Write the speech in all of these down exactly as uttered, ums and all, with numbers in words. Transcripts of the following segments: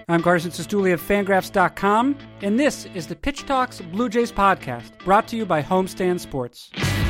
I'm Carson Sestouli of Fangraphs dot com, and this is the Pitch Talks Blue Jays podcast, brought to you by Homestand Sports.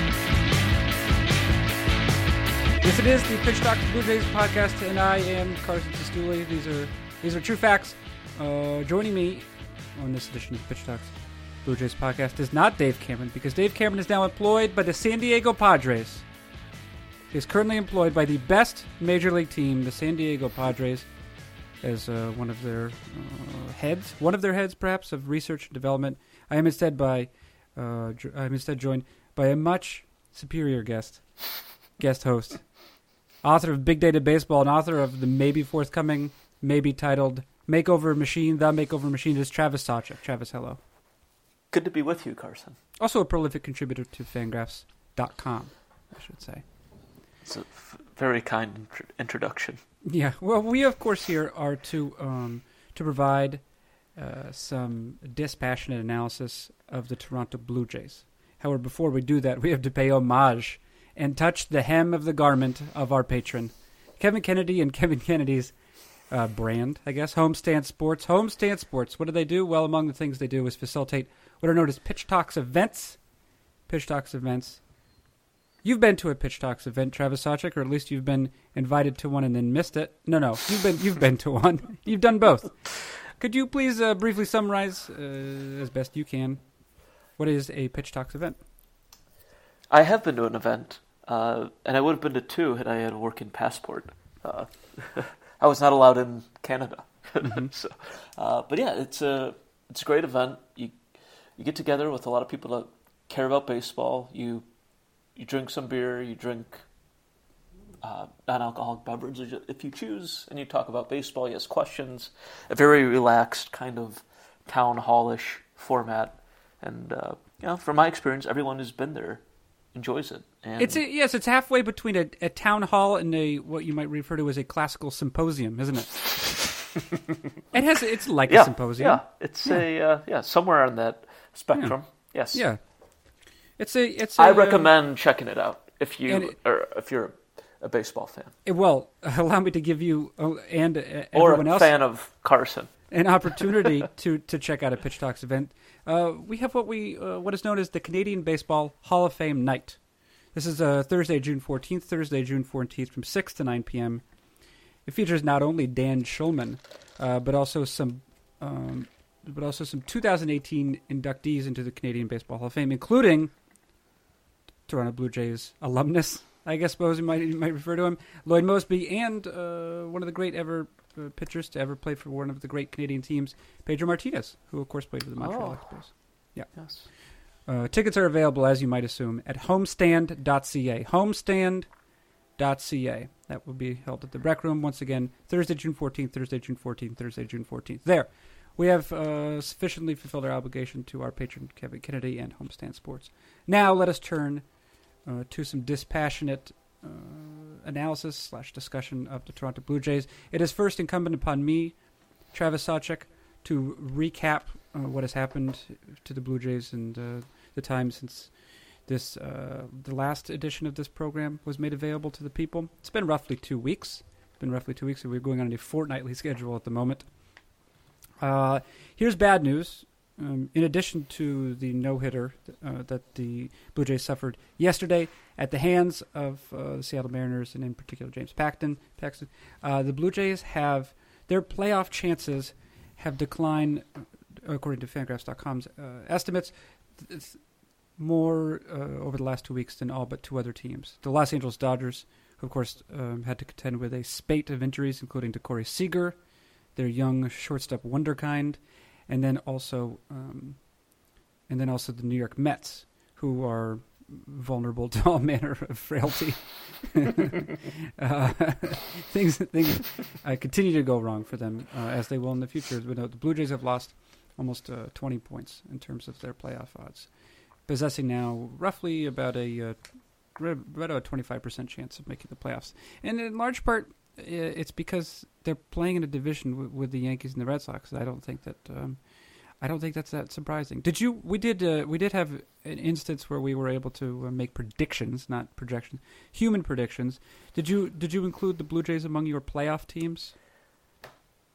Yes, it is the Pitch Talks Blue Jays podcast, and I am Carson Sestouli. These are these are true facts. Uh, joining me on this edition of the Pitch Talks Blue Jays podcast is not Dave Cameron, because Dave Cameron is now employed by the San Diego Padres. He is currently employed by the best major league team, the San Diego Padres, as uh, one of their uh, heads, one of their heads, perhaps, of research and development. I am instead by, uh, jo- I am instead joined by a much superior guest, guest host, author of Big Data Baseball, and author of the maybe forthcoming, maybe titled Makeover Machine. The Makeover Machine is Travis Sawchik. Travis, hello. Good to be with you, Carson. Also a prolific contributor to Fangraphs dot com, I should say. It's a f- very kind int- introduction. Yeah, well, we of course here are to um, to provide uh, some dispassionate analysis of the Toronto Blue Jays. However, before we do that, we have to pay homage and touch the hem of the garment of our patron, Kevin Kennedy and Kevin Kennedy's uh, brand, I guess, Homestand Sports. Homestand Sports, what do they do? Well, among the things they do is facilitate what are known as Pitch Talks events. Pitch Talks events. You've been to a Pitch Talks event, Travis Sawchik, or at least you've been invited to one and then missed it. No, no, you've been you've been to one. You've done both. Could you please uh, briefly summarize, uh, as best you can, what is a Pitch Talks event? I have been to an event, uh, and I would have been to two had I had a working passport. Uh, I was not allowed in Canada. Mm-hmm. so, uh, but yeah, it's a it's a great event. You you get together with a lot of people that care about baseball. You You drink some beer, you drink uh, non-alcoholic beverages if you choose, and you talk about baseball, you ask questions. A very relaxed kind of town hall-ish format. And, uh, you know, from my experience, everyone who's been there enjoys it. And it's a, yes, it's halfway between a, a town hall and a what you might refer to as a classical symposium, isn't it? it has, it's like yeah, a symposium. Yeah, it's yeah. a uh, yeah somewhere on that spectrum. Yeah. Yes. Yeah. It's a. It's. A, I recommend um, checking it out if you it, or if you're a baseball fan. It, well, allow me to give you uh, and uh, or everyone a else fan of Carson an opportunity to, to check out a Pitch Talks event. Uh, we have what we uh, what is known as the Canadian Baseball Hall of Fame Night. This is uh, Thursday, June fourteenth. Thursday, June fourteenth, from six to nine p.m. It features not only Dan Schulman, uh, but also some. Um, but also some two thousand eighteen inductees into the Canadian Baseball Hall of Fame, including Toronto Blue Jays alumnus, I guess suppose you might you might refer to him, Lloyd Moseby, and uh, one of the great ever uh, pitchers to ever play for one of the great Canadian teams, Pedro Martinez, who of course played for the Montreal oh. Expos. Yeah. Yes. Uh, tickets are available, as you might assume, at homestand dot c a. homestand dot c a. That will be held at the Rec Room once again, Thursday, June fourteenth, Thursday, June fourteenth, Thursday, June fourteenth. There. We have uh, sufficiently fulfilled our obligation to our patron, Kevin Kennedy, and Homestand Sports. Now let us turn uh, to some dispassionate uh, analysis slash discussion of the Toronto Blue Jays. It is first incumbent upon me, Travis Sawchik, to recap uh, what has happened to the Blue Jays and uh, the time since this uh, the last edition of this program was made available to the people. It's been roughly two weeks. It's been roughly two weeks, and we're going on a fortnightly schedule at the moment. Uh, here's bad news. Um, in addition to the no-hitter uh, that the Blue Jays suffered yesterday at the hands of uh, the Seattle Mariners, and in particular James Paxton, Paxton uh, the Blue Jays have, their playoff chances have declined, according to Fangraphs dot com's uh, estimates, more uh, over the last two weeks than all but two other teams. The Los Angeles Dodgers, who of course um, had to contend with a spate of injuries, including to Corey Seager, their young shortstop wonderkind, and then also, um, and then also the New York Mets, who are vulnerable to all manner of frailty. uh, things things uh, continue to go wrong for them, uh, as they will in the future. But no, the Blue Jays have lost almost uh, twenty points in terms of their playoff odds, possessing now roughly about a uh, about a twenty-five percent chance of making the playoffs, and in large part, it's because they're playing in a division w- with the Yankees and the Red Sox. I don't think that um, I don't think that's that surprising. Did you? We did. Uh, we did have an instance where we were able to uh, make predictions, not projections, human predictions. Did you? Did you include the Blue Jays among your playoff teams?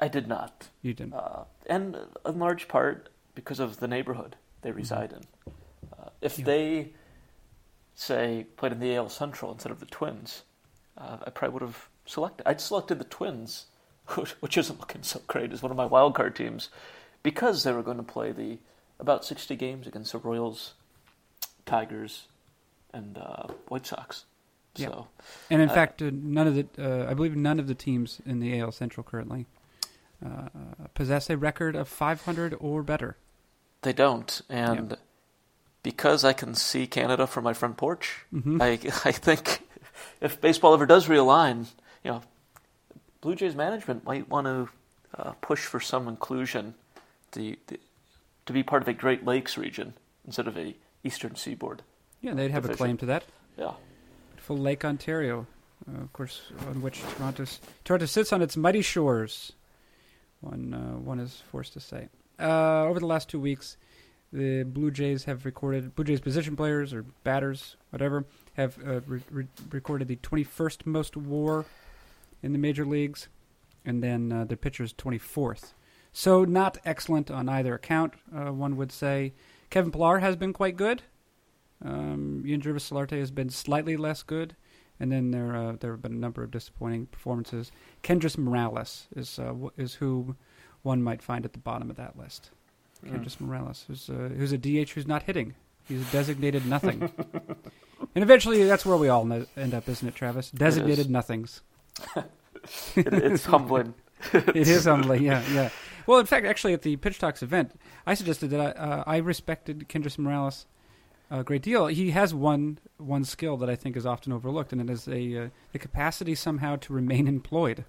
I did not. You didn't. Uh, and in large part because of the neighborhood they reside mm-hmm. in. Uh, if yeah. they, say, played in the A L Central instead of the Twins, uh, I probably would have selected. I'd selected the Twins, which isn't looking so great, as one of my wild card teams, because they were going to play the about sixty games against the Royals, Tigers, and uh, White Sox. Yeah. So, and in uh, fact, uh, none of the uh, I believe none of the teams in the A L Central currently uh, possess a record of five hundred or better. They don't, and yeah. because I can see Canada from my front porch, mm-hmm. I I think if baseball ever does realign, you know, Blue Jays management might want to uh, push for some inclusion, the, the to be part of a Great Lakes region instead of a Eastern Seaboard. Yeah, they'd have division. a claim to that. Yeah. Full Lake Ontario, uh, of course, on which Toronto Toronto sits on its mighty shores. One uh, one is forced to say. Uh, over the last two weeks, the Blue Jays have recorded Blue Jays position players or batters, whatever, have uh, re- re- recorded the twenty-first most WAR in the major leagues, and then uh, the pitchers twenty-fourth. So not excellent on either account, uh, one would say. Kevin Pillar has been quite good. Um, Ian Jervis Solarte has been slightly less good, and then there uh, there have been a number of disappointing performances. Kendrys Morales is uh, w- is who one might find at the bottom of that list. Mm. Kendrys Morales, who's uh, who's a D H who's not hitting. He's a designated nothing. And eventually that's where we all no- end up, isn't it, Travis? Designated it nothings. it, it's humbling. It is humbling, yeah, yeah. Well, in fact, actually at the Pitch Talks event, I suggested that I, uh, I respected Kendrys Morales a great deal. He has one one skill that I think is often overlooked, and it is a uh, the capacity somehow to remain employed.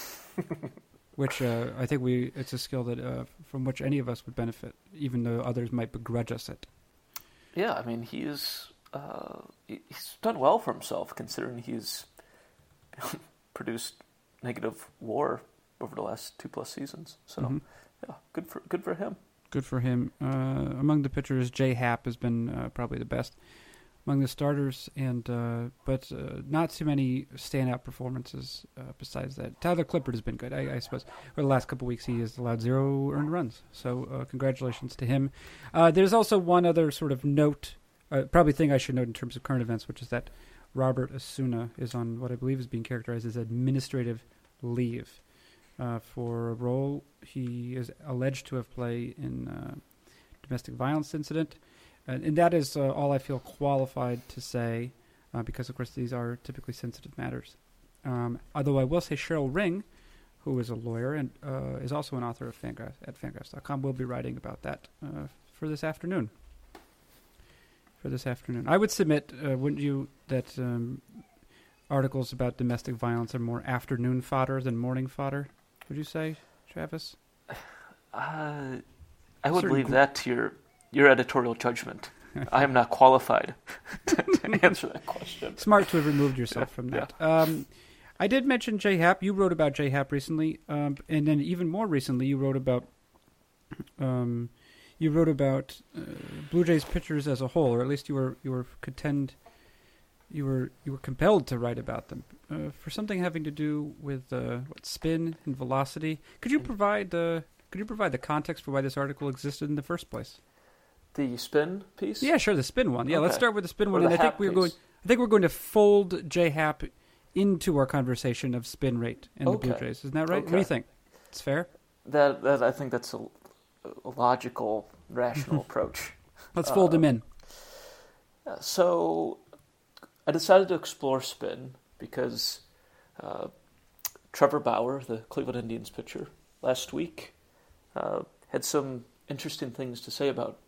Which uh, I think we it's a skill that uh, from which any of us would benefit, even though others might begrudge us it. Yeah, I mean he's uh, he's done well for himself, considering he's produced negative WAR over the last two plus seasons. So mm-hmm. yeah, good for good for him. Good for him. Uh, among the pitchers, J Happ has been uh, probably the best among the starters, and uh, but uh, not too many standout performances uh, besides that. Tyler Clippard has been good, I, I suppose. Over the last couple of weeks, he has allowed zero earned runs, so uh, congratulations to him. Uh, there's also one other sort of note, uh, probably thing I should note in terms of current events, which is that Robert Osuna is on what I believe is being characterized as administrative leave uh, for a role he is alleged to have played in a domestic violence incident. And, and that is uh, all I feel qualified to say, uh, because, of course, these are typically sensitive matters. Um, although I will say Cheryl Ring, who is a lawyer and uh, is also an author of Fangraphs, at fangraphs dot com, will be writing about that uh, for this afternoon. For this afternoon. I would submit, uh, wouldn't you, that um, articles about domestic violence are more afternoon fodder than morning fodder? Would you say, Travis? Uh, I would Certain leave gl- that to your... Your editorial judgment. I am not qualified to, to answer that question. Smart to have removed yourself yeah, from that. Yeah. Um, I did mention J Happ. You wrote about J Happ recently, um, and then even more recently, you wrote about um, you wrote about uh, Blue Jays pitchers as a whole, or at least you were you were contend you were you were compelled to write about them uh, for something having to do with uh, what, spin and velocity. Could you provide the could you provide the context for why this article existed in the first place? The spin piece? Yeah, sure, the spin one. Yeah, okay. Let's start with the spin or one. The and I think Happ we're piece. going. I think we're going to fold J Happ into our conversation of spin rate and okay. the Blue Jays. Isn't that right? Okay. What do you think? It's fair. That that I think that's a, a logical, rational approach. Let's fold uh, him in. Yeah, so I decided to explore spin because uh, Trevor Bauer, the Cleveland Indians pitcher, last week uh, had some interesting things to say about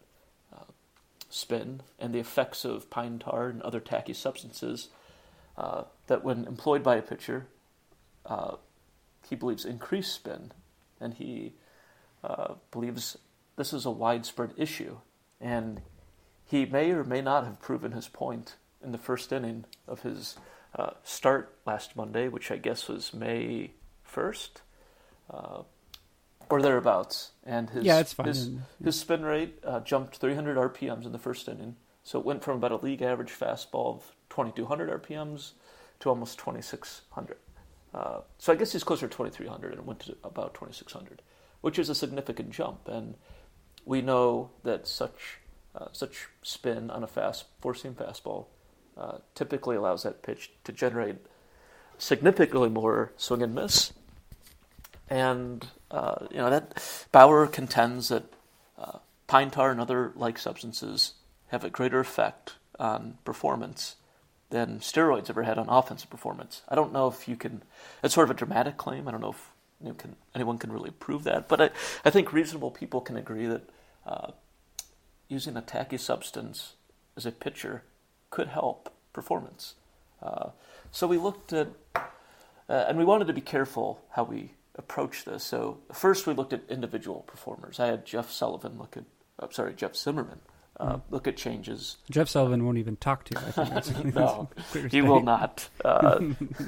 spin and the effects of pine tar and other tacky substances uh, that when employed by a pitcher, uh, he believes increase spin, and he uh, believes this is a widespread issue, and he may or may not have proven his point in the first inning of his uh, start last Monday, which I guess was May first, uh, or thereabouts, and his yeah, it's fine. his, his spin rate uh, jumped three hundred R P Ms in the first inning, so it went from about a league average fastball of twenty-two hundred R P Ms to almost twenty-six hundred. Uh, so I guess he's closer to twenty-three hundred and went to about twenty-six hundred, which is a significant jump. And we know that such uh, such spin on a fast four-seam fastball uh, typically allows that pitch to generate significantly more swing and miss. And uh, you know that Bauer contends that uh, pine tar and other like substances have a greater effect on performance than steroids ever had on offensive performance. I don't know if you can. It's sort of a dramatic claim. I don't know if you can, anyone can really prove that. But I, I think reasonable people can agree that uh, using a tacky substance as a pitcher could help performance. Uh, so we looked at, uh, and we wanted to be careful how we approach this. So first we looked at individual performers. I had Jeff Sullivan look at, I'm sorry, Jeff Zimmerman uh, mm. look at changes. Jeff Sullivan won't even talk to you. I think that's, no, that's he will not. Uh,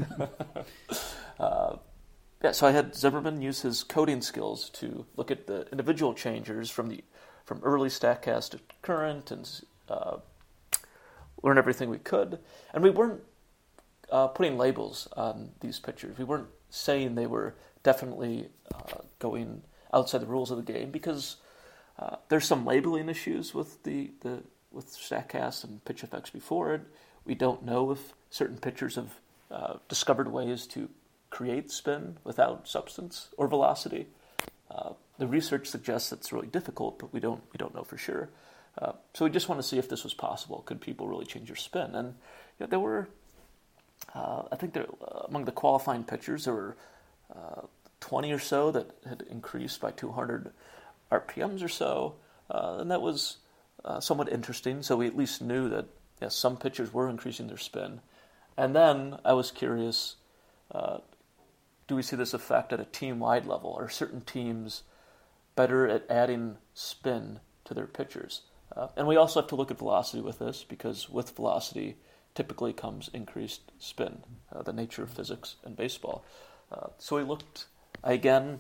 uh, yeah, so I had Zimmerman use his coding skills to look at the individual changes from the from early StatCast to current and uh, learn everything we could. And we weren't uh, putting labels on these pitchers. We weren't saying they were definitely uh, going outside the rules of the game, because uh, there's some labeling issues with the, the with StatCast and PitchFX before it. We don't know if certain pitchers have uh, discovered ways to create spin without substance or velocity. Uh, the research suggests it's really difficult, but we don't we don't know for sure. Uh, so we just want to see if this was possible. Could people really change their spin? And you know, there were, uh, I think there, uh, among the qualifying pitchers, there were uh, twenty or so that had increased by two hundred R P Ms or so, uh, and that was uh, somewhat interesting. So we at least knew that yes, some pitchers were increasing their spin. And then I was curious, uh, do we see this effect at a team-wide level? Are certain teams better at adding spin to their pitchers? Uh, and we also have to look at velocity with this, because with velocity typically comes increased spin, uh, the nature of physics in baseball. Uh, so we looked, again,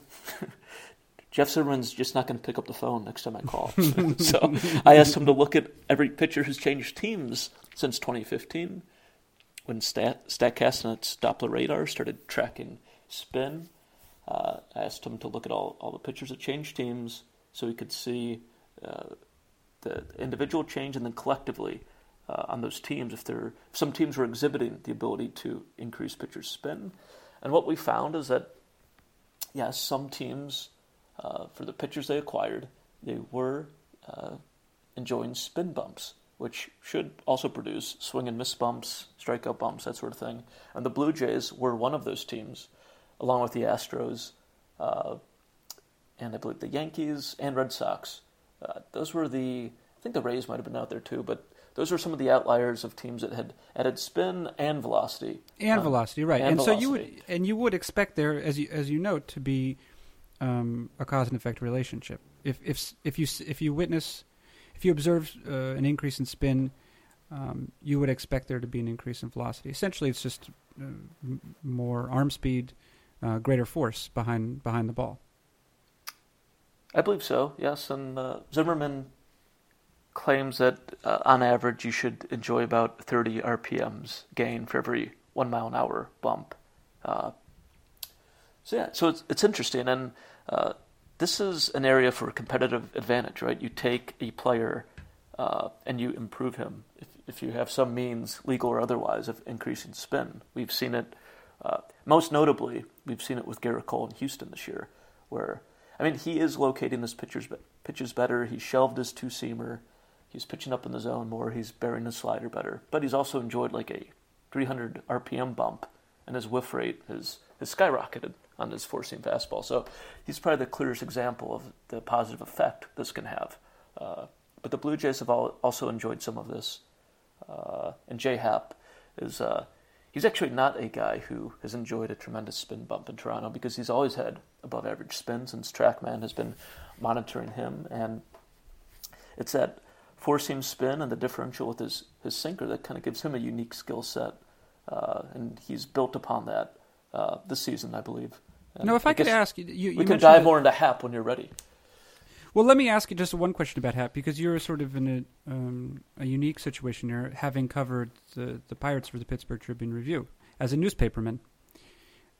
Jeff Zimmerman's just not going to pick up the phone next time I call. So I asked him to look at every pitcher who's changed teams since twenty fifteen, when Stat, StatCast and its Doppler radar started tracking spin. Uh, I asked him to look at all, all the pitchers that changed teams so we could see uh, the individual change, and then collectively uh, on those teams, if there if some teams were exhibiting the ability to increase pitchers' spin. And what we found is that, yes, some teams, uh, for the pitchers they acquired, they were uh, enjoying spin bumps, which should also produce swing and miss bumps, strikeout bumps, that sort of thing. And the Blue Jays were one of those teams, along with the Astros, uh, and I believe the Yankees and Red Sox. Uh, those were the, I think the Rays might have been out there too, but those were some of the outliers of teams that had added spin and velocity. And um, velocity, right. And, and so you would, and you would expect there, as you as you note, to be um, a cause and effect relationship. If if if you if you witness, if you observe uh, an increase in spin, um, you would expect there to be an increase in velocity. Essentially, it's just uh, m- more arm speed, uh, greater force behind behind the ball. I believe so, yes. And uh, Zimmerman claims that uh, on average you should enjoy about thirty R P Ms gain for every one mile an hour bump. Uh, so yeah, so it's it's interesting, and uh, this is an area for competitive advantage, right? You take a player uh, and you improve him if if you have some means, legal or otherwise, of increasing spin. We've seen it uh, most notably. We've seen it with Garrett Cole in Houston this year, where I mean he is locating his pitchers pitches better. He shelved his two seamer. He's pitching up in the zone more. He's bearing his slider better. But he's also enjoyed like a three hundred R P M bump, and his whiff rate has, has skyrocketed on his four-seam fastball. So he's probably the clearest example of the positive effect this can have. Uh, but the Blue Jays have all, also enjoyed some of this. Uh, and Jay Happ is uh, he's actually not a guy who has enjoyed a tremendous spin bump in Toronto, because he's always had above-average spin since TrackMan has been monitoring him. And it's that four-seam spin and the differential with his, his sinker that kind of gives him a unique skill set, uh, and he's built upon that uh, this season, I believe. And no, if I, I could ask you, you, you we can dive that, more into Happ when you're ready. Well, let me ask you just one question about Happ, because you're sort of in a um, a unique situation here, having covered the the Pirates for the Pittsburgh Tribune Review as a newspaperman.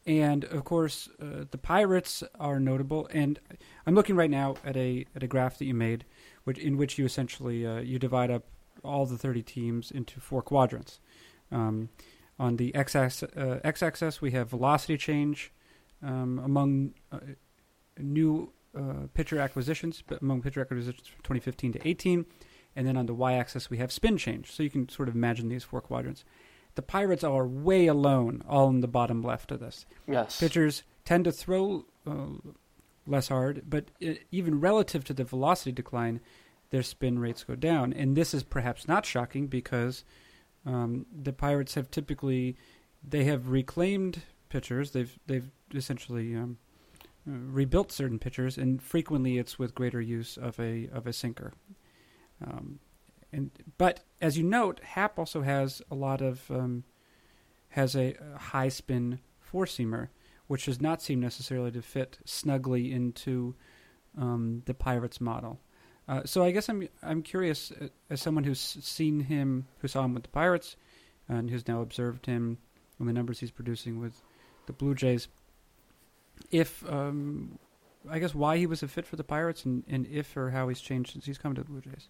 And of course, uh, the Pirates are notable. And I'm looking right now at a at a graph that you made, which in which you essentially uh, you divide up all the thirty teams into four quadrants. Um, on the x-axis, uh, x-axis, we have velocity change um, among uh, new uh, pitcher acquisitions, but among pitcher acquisitions from twenty fifteen to eighteen. And then on the y-axis, we have spin change. So you can sort of imagine these four quadrants. The Pirates are way alone, all in the bottom left of this. Yes. Pitchers tend to throw uh, less hard, but it, even relative to the velocity decline, their spin rates go down. And this is perhaps not shocking because um, the Pirates have typically, they have reclaimed pitchers. They've they've essentially um, uh, rebuilt certain pitchers, and frequently it's with greater use of a of a sinker. Um, and but as you note, Happ also has a lot of um, has a, a high spin four seamer, which does not seem necessarily to fit snugly into um, the Pirates model. Uh, so I guess I'm I'm curious, uh, as someone who's seen him, who saw him with the Pirates, and who's now observed him and the numbers he's producing with the Blue Jays, if um, I guess why he was a fit for the Pirates, and, and if or how he's changed since he's come to the Blue Jays.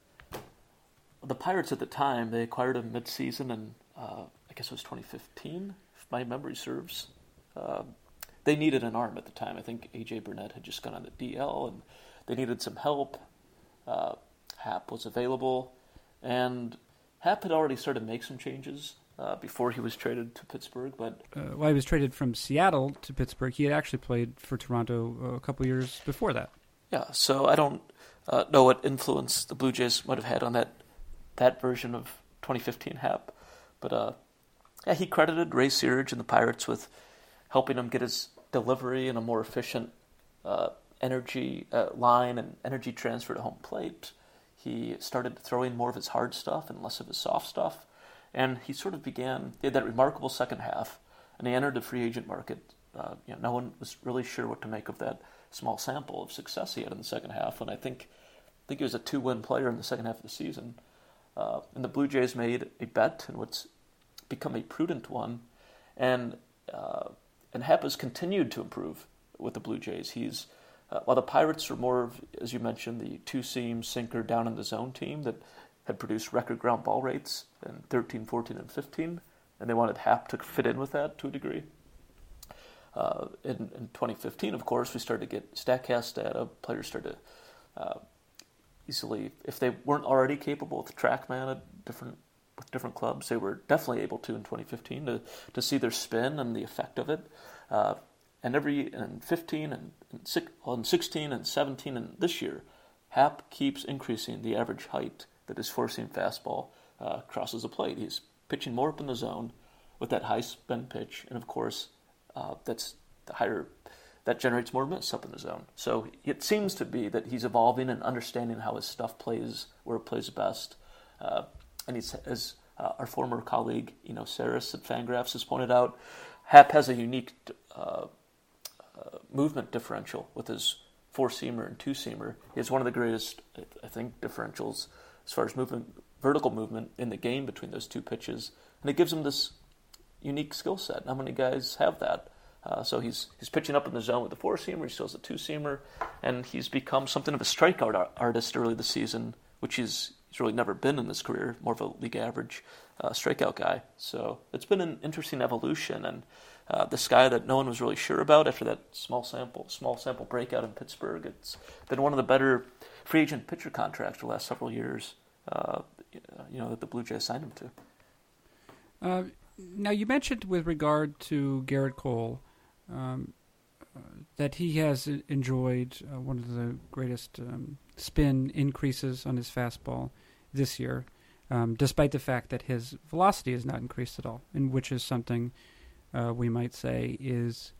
The Pirates at the time, they acquired him mid-season, and uh, I guess it was twenty fifteen, if my memory serves. Uh, they needed an arm at the time. I think A J Burnett had just gone on the D L, and they needed some help. Uh, Happ was available, and Happ had already started to make some changes uh, before he was traded to Pittsburgh. But uh, while he was traded from Seattle to Pittsburgh, he had actually played for Toronto uh, a couple years before that. Yeah, so I don't uh, know what influence the Blue Jays might have had on that that version of twenty fifteen Happ. But uh, yeah, he credited Ray Searage and the Pirates with helping him get his delivery in a more efficient uh, energy uh, line and energy transfer to home plate. He started throwing more of his hard stuff and less of his soft stuff. And he sort of began, he had that remarkable second half, and he entered the free agent market. Uh, you know, no one was really sure what to make of that small sample of success he had in the second half. And I think, I think he was a two-win player in the second half of the season. Uh, and the Blue Jays made a bet in what's become a prudent one, and uh, and Happ has continued to improve with the Blue Jays. He's uh, while the Pirates are more of, as you mentioned, the two-seam sinker down in the zone team that had produced record ground ball rates in thirteen, fourteen, and fifteen, and they wanted Happ to fit in with that to a degree. Uh, in, in twenty fifteen, of course, we started to get StatCast data. Players started to uh, easily, if they weren't already capable with TrackMan at different with different clubs, they were definitely able to in twenty fifteen to, to see their spin and the effect of it. Uh, and every in fifteen and in, six, well, in sixteen and seventeen and this year, Happ keeps increasing the average height that his four-seam fastball uh, crosses the plate. He's pitching more up in the zone with that high spin pitch, and of course, uh, that's the higher. That generates more miss up in the zone. So it seems to be that he's evolving and understanding how his stuff plays, where it plays best. Uh, and he's, as uh, our former colleague, you know, Saris at Fangraphs has pointed out, Happ has a unique uh, uh, movement differential with his four-seamer and two-seamer. He has one of the greatest, I think, differentials as far as movement, vertical movement in the game between those two pitches. And it gives him this unique skill set. Not many guys have that. Uh, so he's he's pitching up in the zone with the four-seamer, he still has a two-seamer, and he's become something of a strikeout ar- artist early this season, which he's, he's really never been in his career, more of a league average uh, strikeout guy. So it's been an interesting evolution, and uh, this guy that no one was really sure about after that small sample small sample breakout in Pittsburgh, it's been one of the better free agent pitcher contracts for the last several years, uh, you know, that the Blue Jays signed him to. Uh, now, you mentioned with regard to Gerrit Cole, Um, uh, that he has enjoyed uh, one of the greatest um, spin increases on his fastball this year, um, despite the fact that his velocity has not increased at all, and which is something uh, we might say is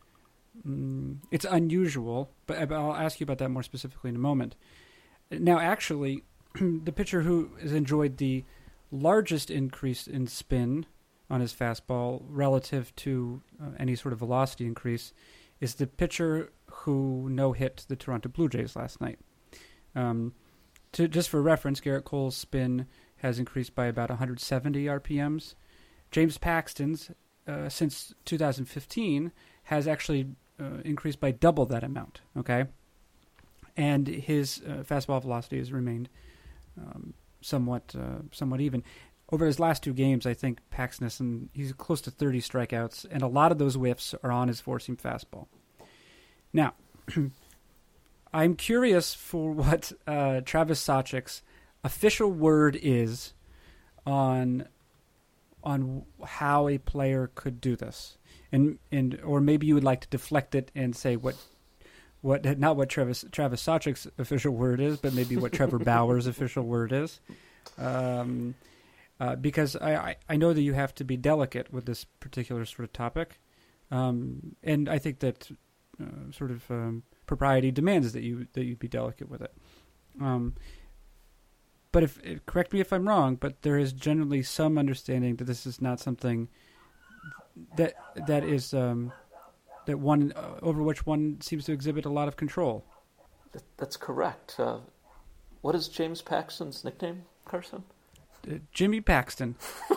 um, it's unusual. But I'll ask you about that more specifically in a moment. Now, actually, the pitcher who has enjoyed the largest increase in spin on his fastball relative to uh, any sort of velocity increase is the pitcher who no-hit the Toronto Blue Jays last night. Um, to, just for reference, Gerrit Cole's spin has increased by about one hundred seventy R P Ms. James Paxton's, uh, since two thousand fifteen, has actually uh, increased by double that amount. Okay, and his uh, fastball velocity has remained um, somewhat uh, somewhat even. Over his last two games, I think Paxton, he's close to thirty strikeouts, and a lot of those whiffs are on his four-seam fastball. Now, I'm curious for what uh, Travis Sawchik's official word is on on how a player could do this, and and or maybe you would like to deflect it and say what what not what Travis Travis Sawchik's official word is, but maybe what Trevor Bauer's official word is, um, uh, because I, I I know that you have to be delicate with this particular sort of topic, um, and I think that uh, sort of um, propriety demands that you that you be delicate with it. Um, But if correct me if I'm wrong, but there is generally some understanding that this is not something that that is um, that one uh, over which one seems to exhibit a lot of control. That's correct. Uh, what is James Paxton's nickname, Carson? Uh, Jimmy Paxton.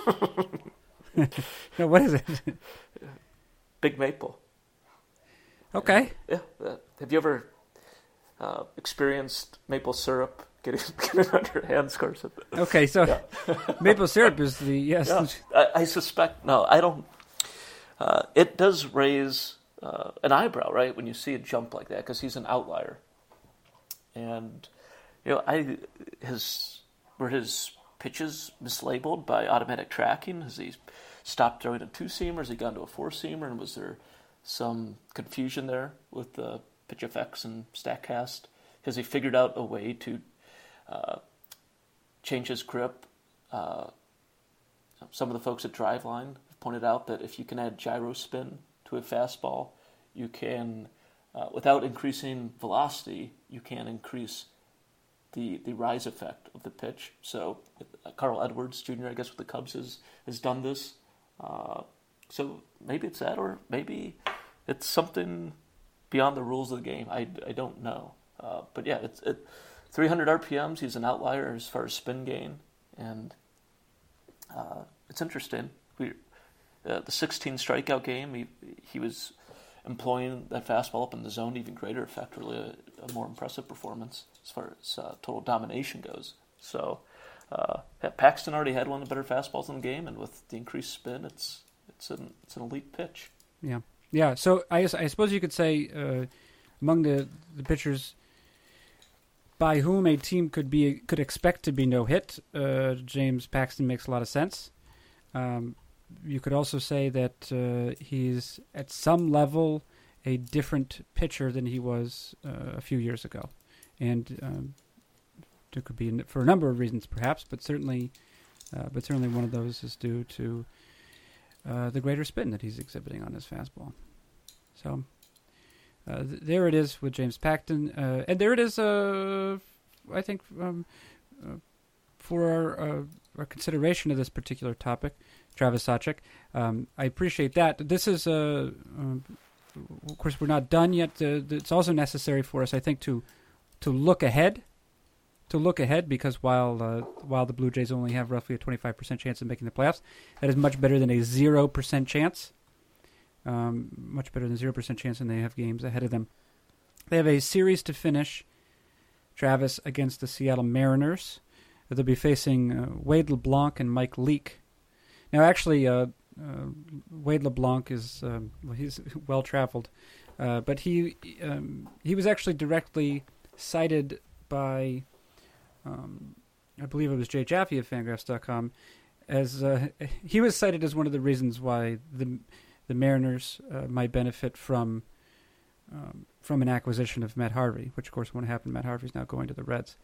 No, what is it? Big Maple. Okay. Yeah. Uh, have you ever uh, experienced maple syrup getting, getting under your hands, Carson? Okay, so yeah. maple syrup is the yes. Yeah. I, I suspect. No, I don't. Uh, it does raise uh, an eyebrow, right, when you see a jump like that, because he's an outlier. And you know, I his were his pitches mislabeled by automatic tracking? Has he stopped throwing a two-seamer? Has he gone to a four-seamer? And was there some confusion there with the Pitch F X and StatCast? Has he figured out a way to uh, change his grip? Uh, some of the folks at Driveline have pointed out that if you can add gyro spin to a fastball, you can, uh, without increasing velocity, you can increase the the rise effect of the pitch. So uh, Carl Edwards Junior, I guess, with the Cubs has, has done this. Uh, so maybe it's that, or maybe it's something beyond the rules of the game. I, I don't know. Uh, but yeah, it's it, three hundred R P Ms. He's an outlier as far as spin gain, and uh, it's interesting. We uh, the sixteen strikeout game, he he was employing that fastball up in the zone, even greater effect, really a, a more impressive performance as far as uh, total domination goes. So uh, Paxton already had one of the better fastballs in the game, and with the increased spin, it's it's an it's an elite pitch. Yeah, yeah. So I I suppose you could say uh, among the, the pitchers by whom a team could be could expect to be no hit, uh, James Paxton makes a lot of sense. Um, you could also say that uh, he's at some level a different pitcher than he was uh, a few years ago, and um, there could be for a number of reasons, perhaps, but certainly, uh, but certainly one of those is due to uh, the greater spin that he's exhibiting on his fastball. So. Uh, th- there it is with James Paxton, uh, and there it is. Uh, I think um, uh, for our, uh, our consideration of this particular topic, Travis Sawchik. Um, I appreciate that. This is, uh, uh, of course, we're not done yet. Uh, it's also necessary for us, I think, to to look ahead. To look ahead, because while uh, while the Blue Jays only have roughly a twenty-five percent chance of making the playoffs, that is much better than a zero percent chance. Um, much better than zero percent chance, and they have games ahead of them. They have a series to finish, Travis, against the Seattle Mariners. They'll be facing uh, Wade LeBlanc and Mike Leake. Now, actually, uh, uh, Wade LeBlanc is um, well, he's well-traveled, uh, but he um, he was actually directly cited by, um, I believe it was Jay Jaffe of Fangraphs dot com, as uh, he was cited as one of the reasons why the The Mariners uh, might benefit from um, from an acquisition of Matt Harvey, which of course won't happen. Matt Harvey's now going to the Reds.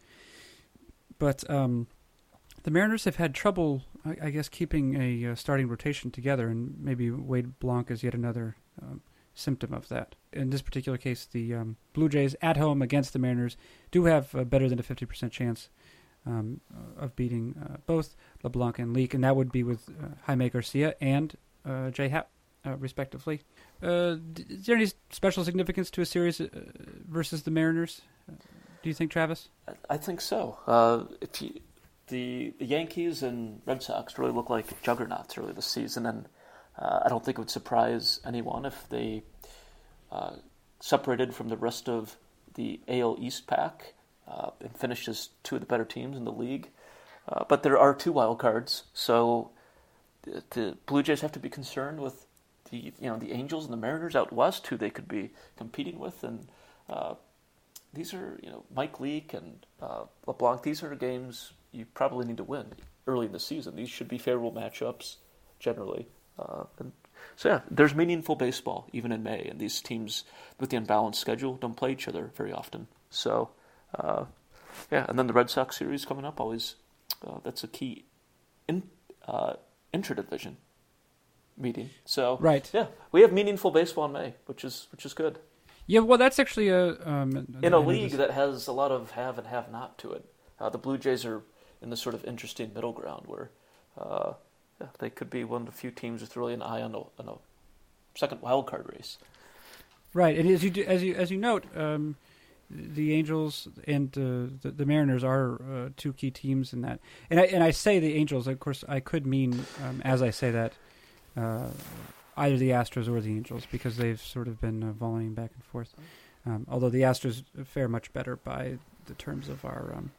But um, the Mariners have had trouble, I, I guess, keeping a uh, starting rotation together, and maybe Wade Blanc is yet another um, symptom of that. In this particular case, the um, Blue Jays at home against the Mariners do have uh, better than a fifty percent chance um, of beating uh, both LeBlanc and Leake, and that would be with uh, Jaime Garcia and uh, Jay Happ. Uh, respectively. Uh, is there any special significance to a series uh, versus the Mariners? Uh, do you think, Travis? I, I think so. Uh, if you, the the Yankees and Red Sox really look like juggernauts early this season, and uh, I don't think it would surprise anyone if they uh, separated from the rest of the A L East pack uh, and finished as two of the better teams in the league. Uh, but there are two wild cards, so the, the Blue Jays have to be concerned with the you know the Angels and the Mariners out west, who they could be competing with, and uh, these are you know Mike Leake and uh, LeBlanc. These are games you probably need to win early in the season. These should be favorable matchups generally, uh, and so yeah, there's meaningful baseball even in May, and these teams with the unbalanced schedule don't play each other very often. So uh, yeah, and then the Red Sox series coming up, always uh, that's a key in uh, intra-division meeting. So right, yeah, we have meaningful baseball in May, which is which is good. Yeah, well, that's actually a um, in a league that has a lot of have and have not to it. Uh, the Blue Jays are in this sort of interesting middle ground where uh, yeah, they could be one of the few teams with really an eye on a, on a second wild card race. Right, and as you do, as you as you note, um, the Angels and uh, the, the Mariners are uh, two key teams in that. And I and I say the Angels, of course, I could mean um, as I say that uh, either the Astros or the Angels, because they've sort of been uh, volleying back and forth. Um, although the Astros fare much better by the terms of our um,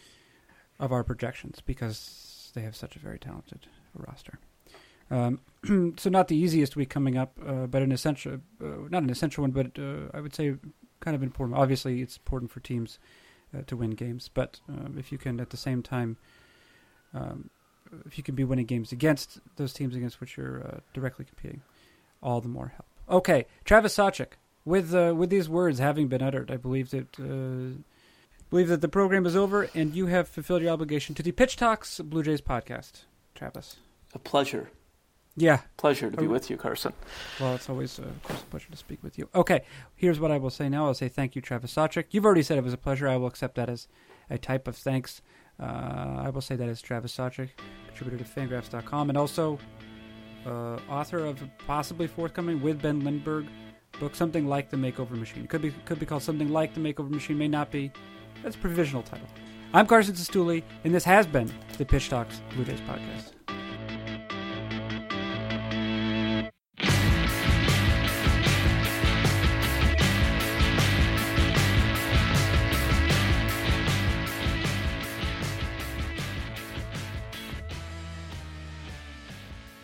of our projections, because they have such a very talented roster. Um, so not the easiest week coming up, uh, but an essential, uh, not an essential one, but uh, I would say kind of important. Obviously, it's important for teams uh, to win games, but uh, if you can at the same time, um, if you can be winning games against those teams against which you're uh, directly competing, all the more help. Okay, Travis Sawchik, with uh, with these words having been uttered, I believe that uh, believe that the program is over, and you have fulfilled your obligation to the Pitch Talks Blue Jays podcast. Travis, a pleasure. Yeah. Pleasure to be with you, Carson. Well, it's always, uh, of course, a pleasure to speak with you. Okay, here's what I will say now. I'll say thank you, Travis Sawchik. You've already said it was a pleasure. I will accept that as a type of thanks. Uh, I will say that as Travis Sawchik, contributor to Fangraphs dot com, and also uh, author of a possibly forthcoming with Ben Lindbergh book, something like The Makeover Machine. It could be, could be called something like The Makeover Machine, may not be. That's a provisional title. I'm Carson Cistulli, and this has been the Pitch Talks Blue Jays podcast.